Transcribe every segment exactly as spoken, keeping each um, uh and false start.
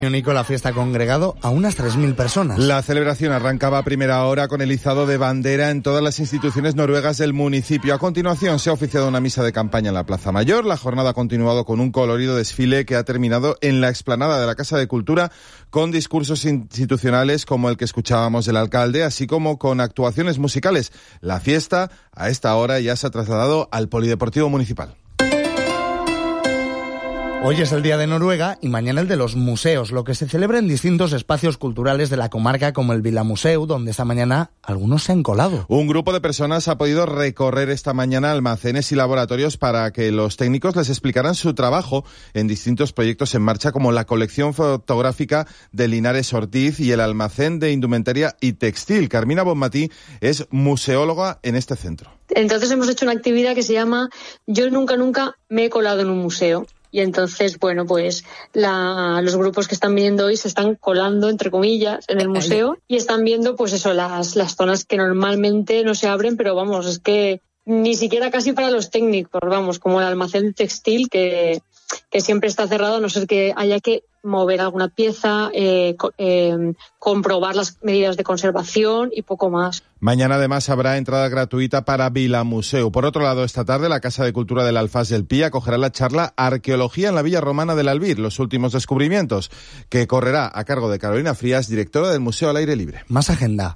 Nico, la fiesta ha congregado a unas tres mil personas. La celebración arrancaba a primera hora con el izado de bandera en todas las instituciones noruegas del municipio. A continuación se ha oficiado una misa de campaña en la Plaza Mayor. La jornada ha continuado con un colorido desfile que ha terminado en la explanada de la Casa de Cultura con discursos institucionales como el que escuchábamos del alcalde, así como con actuaciones musicales. La fiesta a esta hora ya se ha trasladado al Polideportivo Municipal. Hoy es el Día de Noruega y mañana el de los museos, lo que se celebra en distintos espacios culturales de la comarca como el Vilamuseu, donde esta mañana algunos se han colado. Un grupo de personas ha podido recorrer esta mañana almacenes y laboratorios para que los técnicos les explicaran su trabajo en distintos proyectos en marcha, como la colección fotográfica de Linares Ortiz y el almacén de indumentaria y textil. Carmina Bonmatí es museóloga en este centro. Entonces hemos hecho una actividad que se llama Yo nunca, nunca me he colado en un museo. Y entonces, bueno, pues la, los grupos que están viniendo hoy se están colando, entre comillas, en el museo y están viendo, pues eso, las, las zonas que normalmente no se abren, pero vamos, es que ni siquiera casi para los técnicos, vamos, como el almacén textil que, que siempre está cerrado, a no ser que haya que mover alguna pieza, eh, eh, comprobar las medidas de conservación y poco más. Mañana además habrá entrada gratuita para Vilamuseu. Por otro lado, esta tarde la Casa de Cultura del Alfaz del Pi acogerá la charla Arqueología en la Villa Romana del Albir, los últimos descubrimientos, que correrá a cargo de Carolina Frías, directora del Museo al Aire Libre. Más agenda.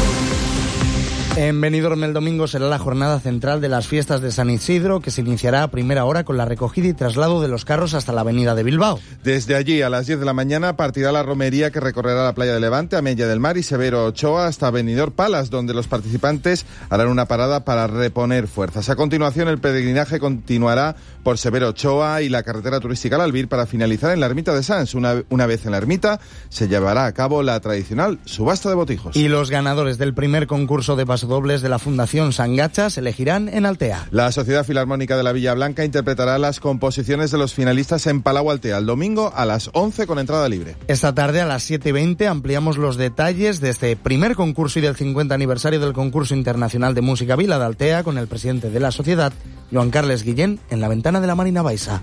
En Benidorm el domingo será la jornada central de las fiestas de San Isidro, que se iniciará a primera hora con la recogida y traslado de los carros hasta la avenida de Bilbao. Desde allí, a las diez de la mañana, partirá la romería que recorrerá la playa de Levante, Amella del Mar y Severo Ochoa hasta Benidorm Palace, donde los participantes harán una parada para reponer fuerzas. A continuación, el peregrinaje continuará por Severo Ochoa y la carretera turística al Albir para finalizar en la ermita de Sants. Una, una vez en la ermita, se llevará a cabo la tradicional subasta de botijos. Y los ganadores del primer concurso de pasodobles de la Fundación Sangacha se elegirán en Altea. La Sociedad Filarmónica de la Villa Blanca interpretará las composiciones de los finalistas en Palau Altea el domingo a las once con entrada libre. Esta tarde a las siete y veinte ampliamos los detalles de este primer concurso y del cincuenta aniversario del concurso internacional de música Vila de Altea con el presidente de la sociedad, Joan Carles Guillén, en la ventana de la Marina Baixa.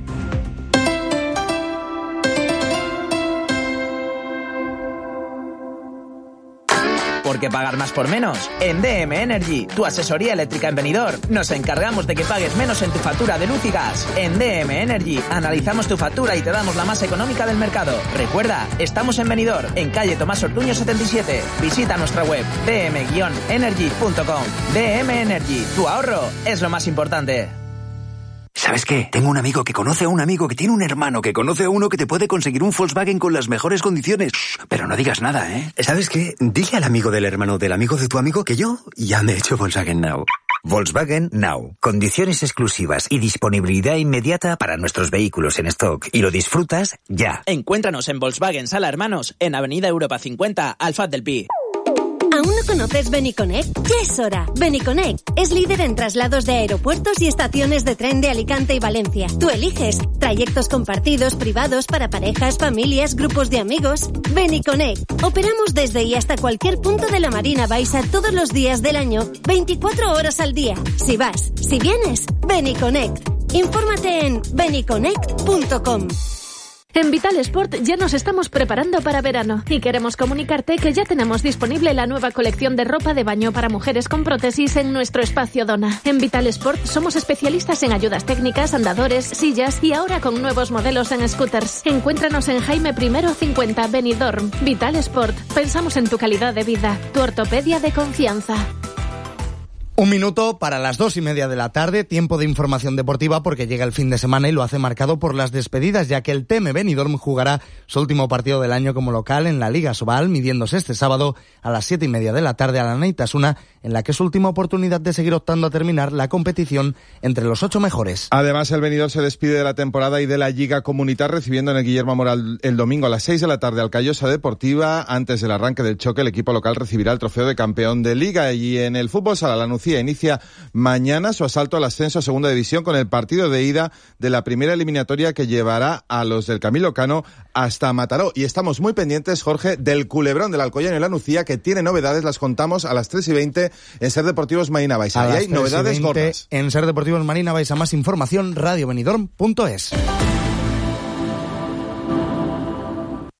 ¿Por qué pagar más por menos? En D M Energy, tu asesoría eléctrica en Benidorm, nos encargamos de que pagues menos en tu factura de luz y gas. En D M Energy, analizamos tu factura y te damos la más económica del mercado. Recuerda, estamos en Benidorm, en calle Tomás Ortuño setenta y siete. Visita nuestra web d m energy punto com. D M Energy, tu ahorro es lo más importante. ¿Sabes qué? Tengo un amigo que conoce a un amigo que tiene un hermano que conoce a uno que te puede conseguir un Volkswagen con las mejores condiciones. Pero no digas nada, ¿eh? ¿Sabes qué? Dile al amigo del hermano del amigo de tu amigo que yo ya me he hecho Volkswagen Now. Volkswagen Now. Condiciones exclusivas y disponibilidad inmediata para nuestros vehículos en stock. Y lo disfrutas ya. Encuéntranos en Volkswagen Sala Hermanos, en Avenida Europa cincuenta, Alfaz del Pi. ¿Aún no conoces Beniconnect? Ya es hora. Beniconnect es líder en traslados de aeropuertos y estaciones de tren de Alicante y Valencia. Tú eliges trayectos compartidos, privados, para parejas, familias, grupos de amigos. Beniconnect. Operamos desde y hasta cualquier punto de la Marina Baixa todos los días del año, veinticuatro horas al día. Si vas, si vienes, Beniconnect. Infórmate en beniconnect punto com. En Vital Sport ya nos estamos preparando para verano y queremos comunicarte que ya tenemos disponible la nueva colección de ropa de baño para mujeres con prótesis en nuestro espacio Dona. En Vital Sport somos especialistas en ayudas técnicas, andadores, sillas y ahora con nuevos modelos en scooters. Encuéntranos en Jaime I cincuenta, Benidorm. Vital Sport. Pensamos en tu calidad de vida. Tu ortopedia de confianza. Un minuto para las dos y media de la tarde, tiempo de información deportiva porque llega el fin de semana y lo hace marcado por las despedidas, ya que el T M Benidorm jugará su último partido del año como local en la Liga Sobal, midiéndose este sábado a las siete y media de la tarde a la Naitasuna, en la que es su última oportunidad de seguir optando a terminar la competición entre los ocho mejores. Además, el Benidorm se despide de la temporada y de la Liga Comunitar, recibiendo en el Guillermo Moral el domingo a las seis de la tarde al Callosa Deportiva. Antes del arranque del choque, el equipo local recibirá el trofeo de campeón de Liga. Y en el fútbol sala, la Nucía inicia mañana su asalto al ascenso a segunda división con el partido de ida de la primera eliminatoria que llevará a los del Camilo Cano hasta Mataró. Y estamos muy pendientes, Jorge, del culebrón del Alcoyano y la Nucía, que tiene novedades, las contamos a las tres y veinte en Ser Deportivos Marina Baixa. Y hay novedades gordas. En Ser Deportivos Marina Baixa, más información, radio benidorm punto es.